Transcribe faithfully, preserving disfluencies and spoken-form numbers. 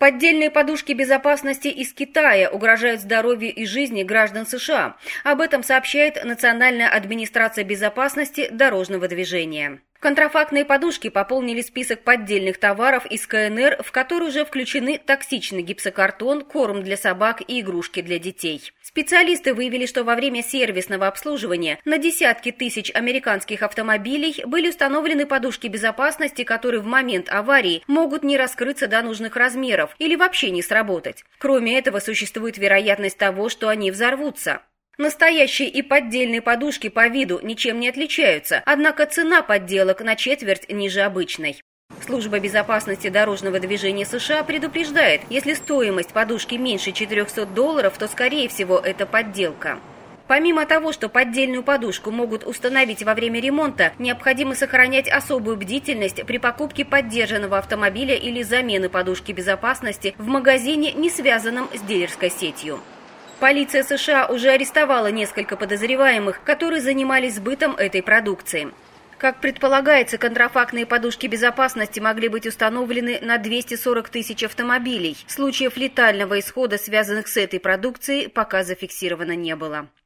Поддельные подушки безопасности из Китая угрожают здоровью и жизни граждан США. Об этом сообщает Национальная администрация безопасности дорожного движения. Контрафактные подушки пополнили список поддельных товаров из ка эн эр, в который уже включены токсичный гипсокартон, корм для собак и игрушки для детей. Специалисты выявили, что во время сервисного обслуживания на десятки тысяч американских автомобилей были установлены подушки безопасности, которые в момент аварии могут не раскрыться до нужных размеров или вообще не сработать. Кроме этого, существует вероятность того, что они взорвутся. Настоящие и поддельные подушки по виду ничем не отличаются, однако цена подделок на четверть ниже обычной. Служба безопасности дорожного движения США предупреждает, если стоимость подушки меньше четырехсот долларов, то, скорее всего, это подделка. Помимо того, что поддельную подушку могут установить во время ремонта, необходимо сохранять особую бдительность при покупке поддержанного автомобиля или замены подушки безопасности в магазине, не связанном с дилерской сетью. Полиция США уже арестовала несколько подозреваемых, которые занимались сбытом этой продукции. Как предполагается, контрафактные подушки безопасности могли быть установлены на двести сорок тысяч автомобилей. Случаев летального исхода, связанных с этой продукцией, пока зафиксировано не было.